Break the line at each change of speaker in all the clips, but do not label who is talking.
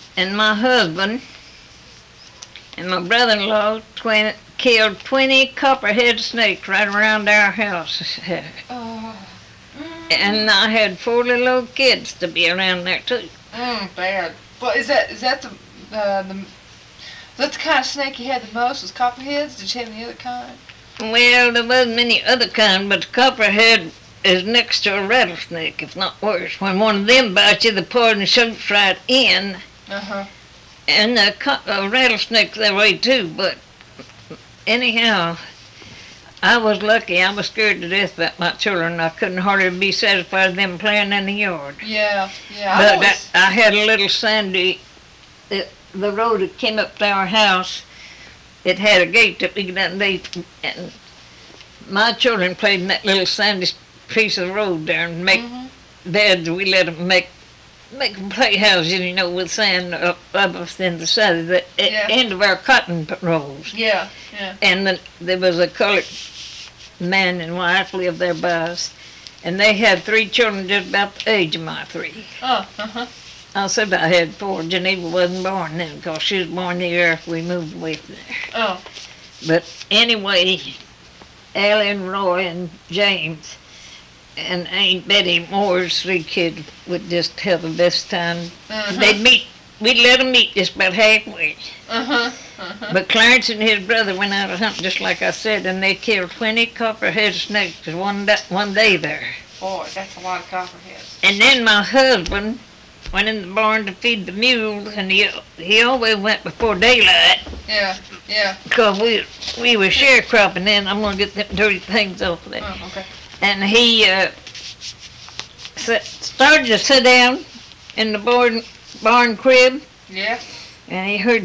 and my husband and my brother-in-law killed 20 copperhead snakes right around our house. And I had 4 little old kids to be around there too.
Bad. Well, is that the kind of snake you had the most was copperheads? Did you have any other kind?
Well, there wasn't many other kind, but the copperhead is next to a rattlesnake, if not worse. When one of them bites you, the poison shoots right in. And the rattlesnake's that way too, but anyhow, I was lucky. I was scared to death about my children. I couldn't hardly be satisfied with them playing in the yard.
Yeah.
But I had a little sandy, the road that came up to our house, it had a gate that we could underneath, and my children played in that little sandy piece of road there and make beds. We let them make them play houses, with sand up us in the side of the end of our cotton rows.
Yeah.
And there was a colored man and wife lived there by us, and they had 3 children just about the age of my 3. I said I had 4. Geneva wasn't born then, because she was born the year after we moved away from there. But anyway, Allie and Roy and James and Aunt Betty Moore's 3 kids would just have the best time. We'd let them meet just about halfway. But Clarence and his brother went out hunting, just like I said, and they killed 20 copperhead snakes one day there.
Boy, that's a lot of copperheads.
And then my husband went in the barn to feed the mules, and he always went before daylight.
Yeah.
Because we were sharecropping then. I'm going to get them dirty things off of there.
Okay.
And he started to sit down in the barn crib.
Yeah.
And he heard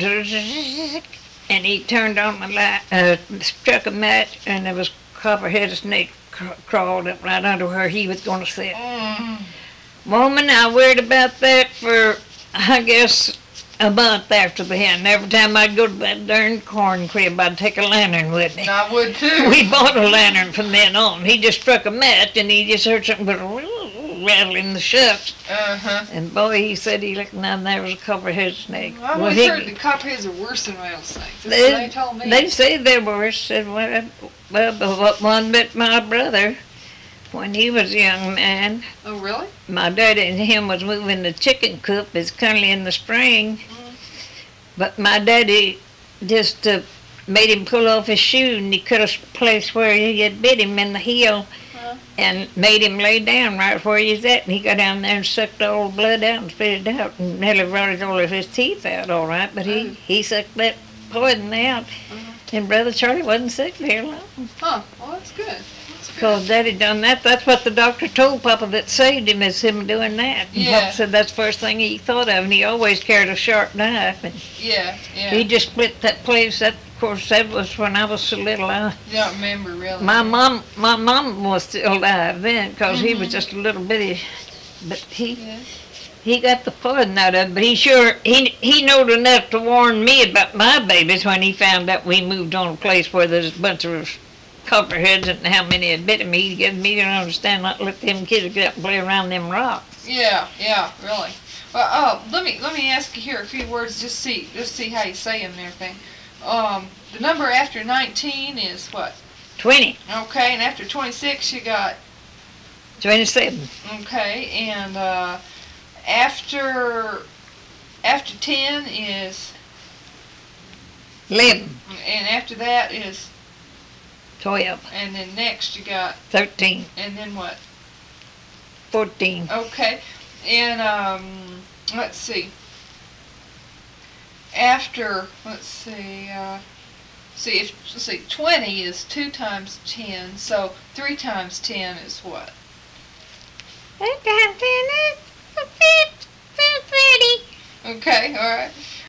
and he turned on the light, struck a match, and there was a copperhead snake crawled up right under where he was going to sit. Woman, I worried about that for, I guess, a month after then. Every time I'd go to that darn corn crib, I'd take a lantern with me.
I would too.
We bought a lantern from then on. He just struck a match, and he just heard something rattling the shucks. And boy, he said he looked down there was a copperhead snake.
I always heard the copperheads are worse than rattlesnakes. That's what they told me.
They say they're worse. Said, well, one bit my brother when he was a young man.
Oh, really?
My daddy and him was moving the chicken coop. It's currently in the spring. But my daddy just made him pull off his shoe, and he cut a place where he had bit him in the heel and made him lay down right where he's at. And he got down there and sucked all the blood out and spit it out, and nearly rotted all of his teeth out all right. But he sucked that poison out. And Brother Charlie wasn't sick very long.
Well, that's good.
Because Daddy done that. That's what the doctor told Papa that saved him, is him doing that. And Papa said that's the first thing he thought of, and he always carried a sharp knife. And he just split that place. That, of course, that was when I was so little.
You don't remember, really?
My mom was still alive then, because he was just a little bitty. But he got the poison out of it. But he knowed enough to warn me about my babies when he found out we moved on a place where there's a bunch of copperheads and how many had bit him. He gave me to understand not to let them kids get up and play around them rocks.
Yeah, really. Well, let me ask you here a few words. Just see how you say them and everything. The number after 19 is what?
20.
Okay, and after 26 you got
27.
Okay, and after 10 is
11.
And after that is
12.
And then next you got
13.
And then what?
14.
Okay. And let's see. After 20 is 2 times 10, so 3 times 10 is what?
3 times 10 is 50.
Okay, all right.